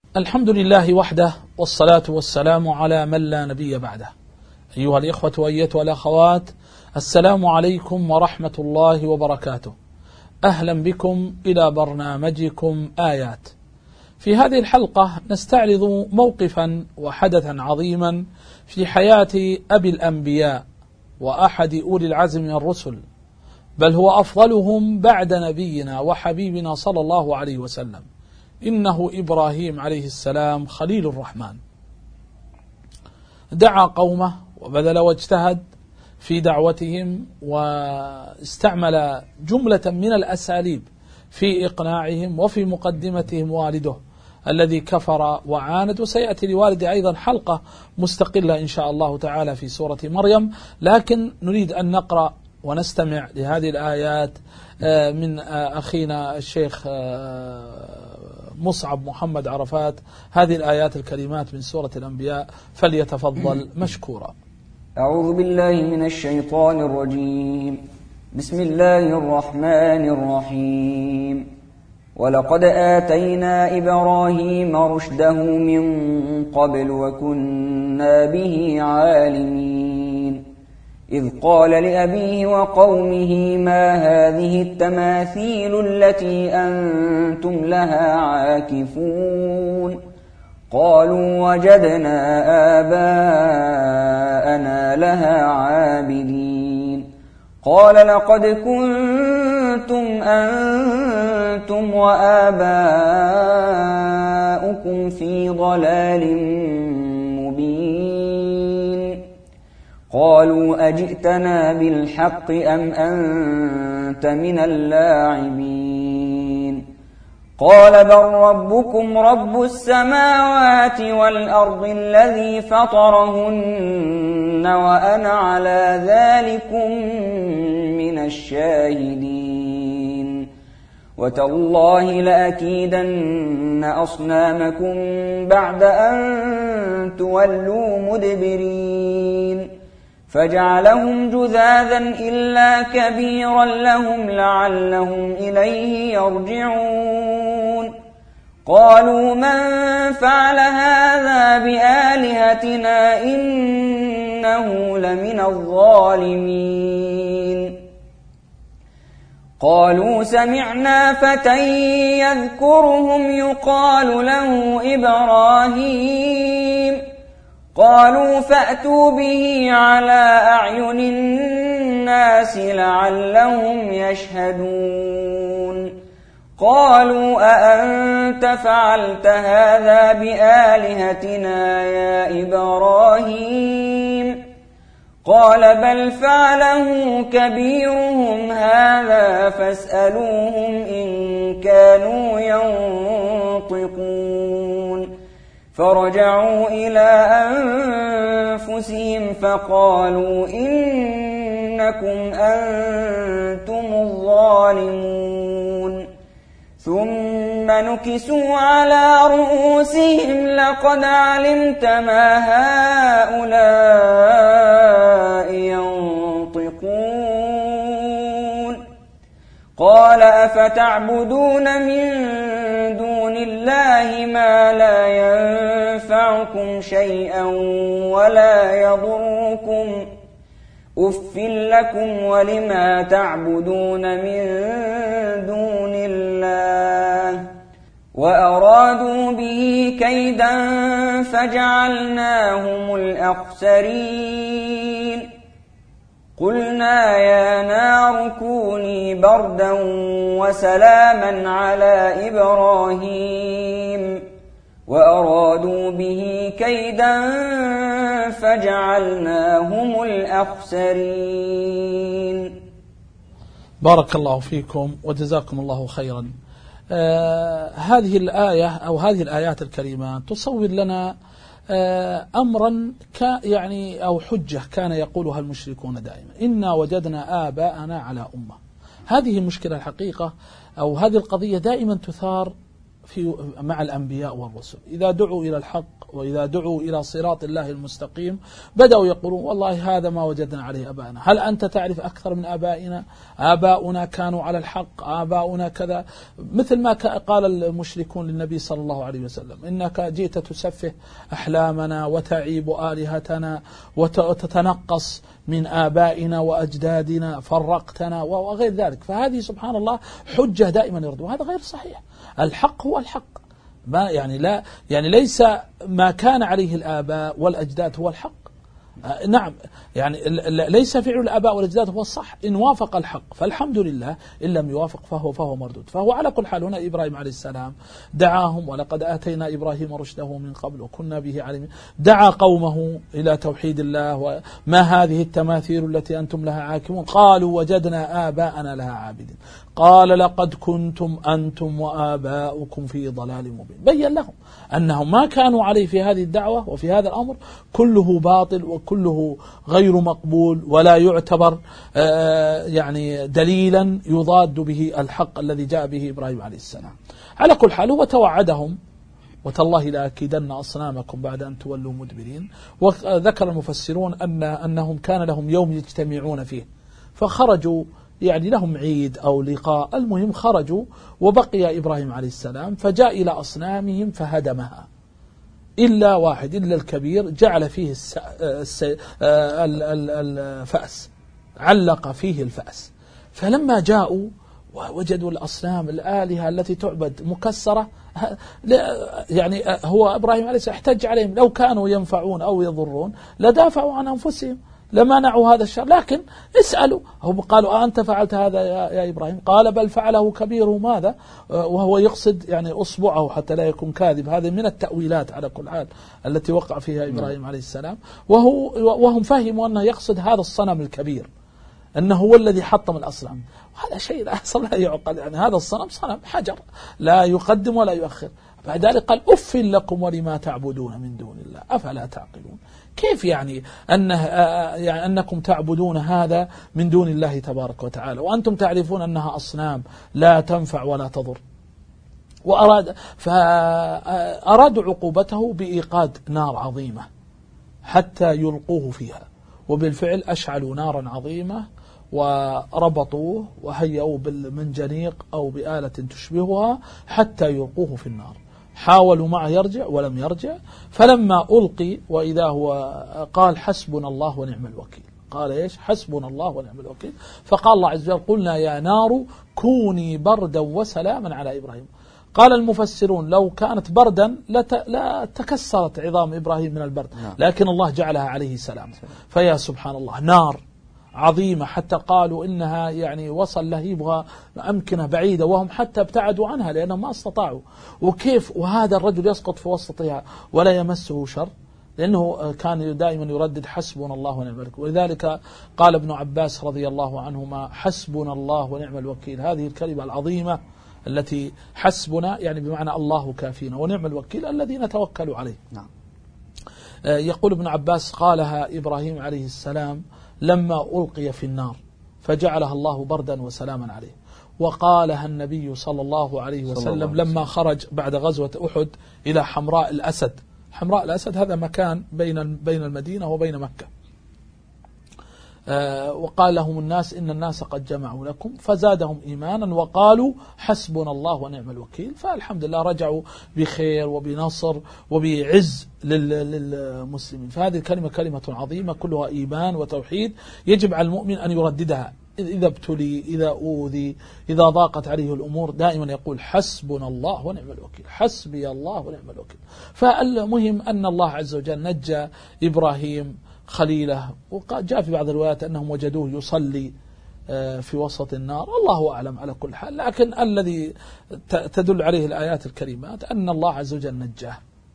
الحمد لله وحده، والصلاة والسلام على من لا نبي بعده. أيها الإخوة وأيتها الأخوات، السلام عليكم ورحمة الله وبركاته. أهلا بكم إلى برنامجكم آيات. في هذه الحلقة نستعرض موقفا وحدثا عظيما في حياة أبي الأنبياء وأحد أولي العزم من الرسل، بل هو أفضلهم بعد نبينا وحبيبنا صلى الله عليه وسلم، إنه إبراهيم عليه السلام خليل الرحمن. دعا قومه وبذل واجتهد في دعوتهم، واستعمل جملة من الأساليب في إقناعهم، وفي مقدمتهم والده الذي كفر وعاند. وسيأتي لوالده أيضا حلقة مستقلة إن شاء الله تعالى في سورة مريم، لكن نريد أن نقرأ ونستمع لهذه الآيات من أخينا الشيخ مصعب محمد عرفات، هذه الآيات الكريمات من سورة الأنبياء، فليتفضل مشكورا. أعوذ بالله من الشيطان الرجيم. بسم الله الرحمن الرحيم. ولقد آتينا إبراهيم رشده من قبل وكنا به عالمين. إذ قال لأبيه وقومه ما هذه التماثيل التي أنتم لها عاكفون؟ قالوا وجدنا آباءنا لها عابدين. قال لقد كنتم أنتم وآباؤكم في ضلال مبين. قالوا أجئتنا بالحق أم أنت من اللاعبين؟ قال بل ربكم رب السماوات والأرض الذي فطرهن وأنا على ذلكم من الشاهدين. وتالله لأكيدن أصنامكم بعد أن تولوا مدبرين. فجعلهم جذاذا إلا كبيرا لهم لعلهم إليه يرجعون. قالوا من فعل هذا بآلهتنا إنه لمن الظالمين. قالوا سمعنا فتى يذكرهم يقال له إبراهيم. قالوا فأتوا به على أعين الناس لعلهم يشهدون. قالوا أأنت فعلت هذا بآلهتنا يا إبراهيم؟ قال بل فعله كبيرهم هذا فاسألوهم إن كانوا ينطقون. فرجعوا إلى أنفسهم فقالوا إنكم أنتم الظالمون. ثم نكسوا على رؤوسهم لقد علمت ما هؤلاء ينطقون. قال أفتعبدون من دون الله ما لا ينفعكم شيئا ولا يضركم؟ أف لكم ولما تعبدون من دون الله؟ وأرادوا به كيدا فجعلناهم الأخسرين. قلنا يا نار كوني بردا وسلاما على إبراهيم. وأرادوا به كيدا فجعلناهم الأخسرين. بارك الله فيكم وجزاكم الله خيرا. هذه الآية أو هذه الآيات الكريمات تصور لنا أمرا يعني أو حجة كان يقولها المشركون دائما: إنا وجدنا آباءنا على أمة. هذه المشكلة الحقيقة، أو هذه القضية دائما تثار مع الأنبياء والرسل، إذا دعوا إلى الحق وإذا دعوا إلى صراط الله المستقيم بدأوا يقولون والله هذا ما وجدنا عليه أبائنا. هل أنت تعرف أكثر من آبائنا؟ آباؤنا كانوا على الحق، آباؤنا كذا، مثل ما قال المشركون للنبي صلى الله عليه وسلم: إنك جئت تسفه أحلامنا وتعيب آلهتنا وتتنقص من آبائنا وأجدادنا، فرقتنا وغير ذلك. فهذه سبحان الله حجة دائما يرد، وهذا غير صحيح. الحق هو الحق، ما لا يعني ليس ما كان عليه الآباء والأجداد هو الحق. نعم، يعني ليس فعل الآباء والأجداد هو الصح، إن وافق الحق فالحمد لله، إن لم يوافق فهو مردود. فهو على كل حال هنا إبراهيم عليه السلام دعاهم: ولقد آتينا إبراهيم رشده من قبل وكنا به عليم. دعا قومه إلى توحيد الله: وما هذه التماثيل التي أنتم لها عاكفون؟ قالوا وجدنا آباءنا لها عابدين. قال لقد كنتم أنتم وآباؤكم في ضلال مبين. بين لهم أنهم ما كانوا عليه في هذه الدعوة وفي هذا الأمر كله باطل وكله غير مقبول، ولا يعتبر يعني دليلا يضاد به الحق الذي جاء به إبراهيم عليه السلام. على كل حال هو توعدهم: وتالله لأكيدن أصنامكم بعد أن تولوا مدبرين. وذكر المفسرون أنهم كان لهم يوم يجتمعون فيه، فخرجوا يعني لهم عيد أو لقاء، المهم خرجوا وبقي إبراهيم عليه السلام، فجاء إلى أصنامهم فهدمها إلا واحد، إلا الكبير، جعل فيه الفأس، علق فيه الفأس. فلما جاءوا ووجدوا الأصنام الآلهة التي تعبد مكسرة، يعني هو إبراهيم عليه السلام احتج عليهم: لو كانوا ينفعون أو يضرون لدافعوا عن أنفسهم، لمنعوا هذا الشر، لكن اسألوا. هم قالوا: أنت فعلت هذا يا إبراهيم؟ قال: بل فعله كبيرهم هذا، وهو يقصد يعني أصبعه حتى لا يكون كاذب. هذه من التأويلات على كل حال التي وقع فيها إبراهيم عليه السلام. وهم فهموا أنه يقصد هذا الصنم الكبير، أنه هو الذي حطم الأصنام. وهذا شيء لا أصلا لا يعقل، يعني هذا الصنم صنم حجر لا يقدم ولا يؤخر. بعد ذلك قال: أف لكم ولما تعبدون من دون الله أفلا تعقلون. كيف يعني أنكم تعبدون هذا من دون الله تبارك وتعالى وأنتم تعرفون أنها أصنام لا تنفع ولا تضر؟ فأرادوا عقوبته بإيقاد نار عظيمة حتى يلقوه فيها، وبالفعل أشعلوا نارا عظيمة وربطوه وهيئوا بالمنجنيق أو بآلة تشبهها حتى يلقوه في النار. حاولوا معه يرجع ولم يرجع، فلما ألقي وإذا هو قال: حسبنا الله ونعم الوكيل. قال إيش؟ حسبنا الله ونعم الوكيل. فقال الله عز وجل: قلنا يا نار كوني بردا وسلاما على إبراهيم. قال المفسرون: لو كانت بردا لا تكسرت عظام إبراهيم من البرد، لكن الله جعلها عليه سلام. فيا سبحان الله، نار عظيمة حتى قالوا إنها يعني وصل لهيبها أمكنة بعيدة، وهم حتى ابتعدوا عنها لأنهم ما استطاعوا. وكيف وهذا الرجل يسقط في وسطها ولا يمسه شر؟ لأنه كان دائما يردد: حسبنا الله ونعم الوكيل. ولذلك قال ابن عباس رضي الله عنهما: حسبنا الله ونعم الوكيل. هذه الكلمة العظيمة التي حسبنا يعني بمعنى الله كافينا، ونعم الوكيل الذي نتوكل عليه. نعم. يقول ابن عباس: قالها إبراهيم عليه السلام لما ألقي في النار فجعلها الله بردا وسلاما عليه. وقالها النبي صلى الله عليه وسلم لما خرج بعد غزوة أحد إلى حمراء الأسد. حمراء الأسد هذا مكان بين المدينة وبين مكة. وقال لهم الناس: إن الناس قد جمعوا لكم، فزادهم إيمانا وقالوا: حسبنا الله ونعم الوكيل. فالحمد لله رجعوا بخير وبنصر وبعز للمسلمين. فهذه الكلمة كلمة عظيمة كلها إيمان وتوحيد، يجب على المؤمن أن يرددها إذا ابتلي، إذا أوذي، إذا ضاقت عليه الأمور، دائما يقول: حسبنا الله ونعم الوكيل، حسبي الله ونعم الوكيل. فالمهم أن الله عز وجل نجى إبراهيم خليله. وجاء في بعض الروايات أنهم وجدوه يصلي في وسط النار، الله أعلم على كل حال. لكن الذي تدل عليه الآيات الكريمات أن الله عز وجل نجاه،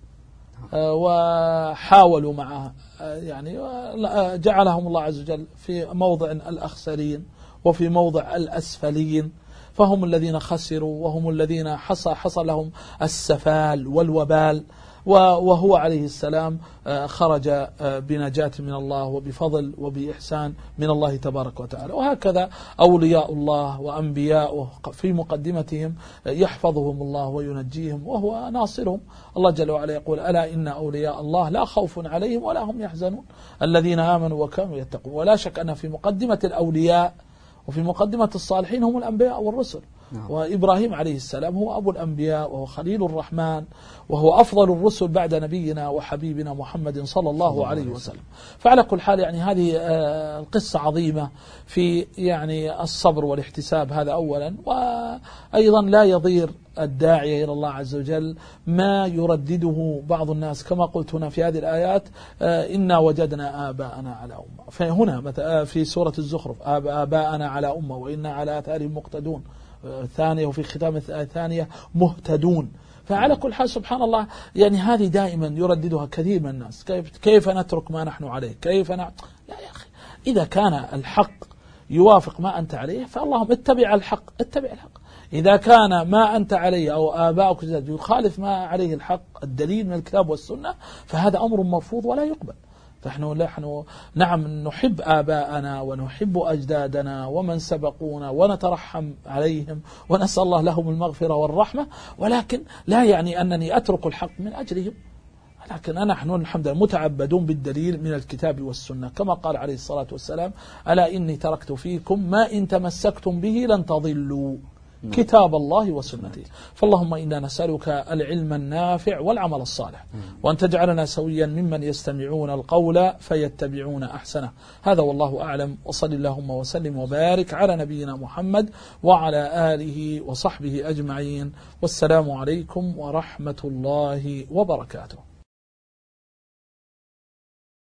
وحاولوا معه يعني جعلهم الله عز وجل في موضع الأخسرين وفي موضع الأسفلين، فهم الذين خسروا وهم الذين حصل لهم السفال والوبال. وهو عليه السلام خرج بنجاة من الله وبفضل وبإحسان من الله تبارك وتعالى. وهكذا أولياء الله وأنبياؤه في مقدمتهم يحفظهم الله وينجيهم وهو ناصرهم. الله جل وعلا يقول: ألا إن أولياء الله لا خوف عليهم ولا هم يحزنون الذين آمنوا وكانوا يتقون. ولا شك أن في مقدمة الأولياء وفي مقدمة الصالحين هم الأنبياء والرسل. وإبراهيم عليه السلام هو أبو الأنبياء وهو خليل الرحمن وهو أفضل الرسل بعد نبينا وحبيبنا محمد صلى الله عليه وسلم. فعلى كل حال يعني هذه القصة عظيمة في يعني الصبر والاحتساب، هذا أولا. وأيضا لا يضير الداعية إلى الله عز وجل ما يردده بعض الناس كما قلت هنا في هذه الآيات: إنا وجدنا آباءنا على أمة. فهنا في سورة الزخرف: آباءنا على أمة وإنا على آثارهم مقتدون. ثانية وفي ختام الثانية مهتدون. فعلى كل حال سبحان الله يعني هذه دائما يرددها كثير من الناس: كيف نترك ما نحن عليه؟ لا يا أخي، إذا كان الحق يوافق ما أنت عليه فاللهم اتبع الحق. إذا كان ما أنت عليه أو آباؤك يخالف ما عليه الحق الدليل من الكتاب والسنة فهذا أمر مرفوض ولا يقبل. فنحن نعم نحب آباءنا ونحب أجدادنا ومن سبقونا ونترحم عليهم ونسأل الله لهم المغفرة والرحمة، ولكن لا يعني أنني أترك الحق من أجلهم. لكن نحن الحمد لله متعبدون بالدليل من الكتاب والسنة، كما قال عليه الصلاة والسلام: ألا إني تركت فيكم ما إن تمسكتم به لن تضلوا، كتاب الله وسنته. فاللهم إنا نسألك العلم النافع والعمل الصالح، وأن تجعلنا سويا ممن يستمعون القول فيتبعون أحسنه. هذا والله أعلم، وصل اللهم وسلم وبارك على نبينا محمد وعلى آله وصحبه أجمعين، والسلام عليكم ورحمة الله وبركاته.